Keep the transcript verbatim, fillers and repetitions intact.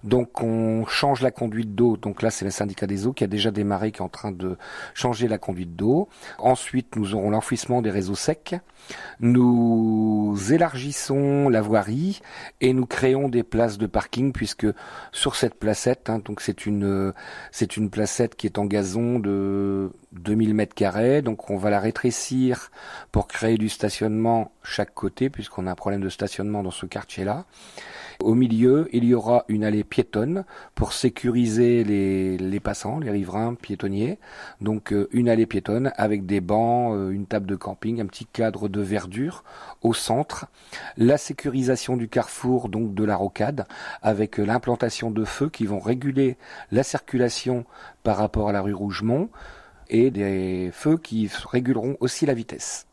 Donc on change la conduite d'eau. Donc là c'est le syndicat des eaux qui a déjà démarré, qui est en train de changer la conduite d'eau. Ensuite nous aurons l'enfouissement des réseaux secs. Nous élargissons la voirie et nous créons des places de parking, puisque sur cette placette, hein, donc c'est une c'est une placette qui est en gazon de deux mille mètres carrés. Donc on va la rétrécir pour créer du stationnement chaque côté, puisqu'on a un problème de stationnement dans ce quartier-là. Au milieu, il y aura une allée piétonne pour sécuriser les, les passants, les riverains piétonniers. Donc euh, une allée piétonne avec des bancs, euh, une table de camping, un petit cadre de verdure au centre. La sécurisation du carrefour, donc de la rocade, avec euh, l'implantation de feux qui vont réguler la circulation par rapport à la rue Rougemont, et des feux qui réguleront aussi la vitesse.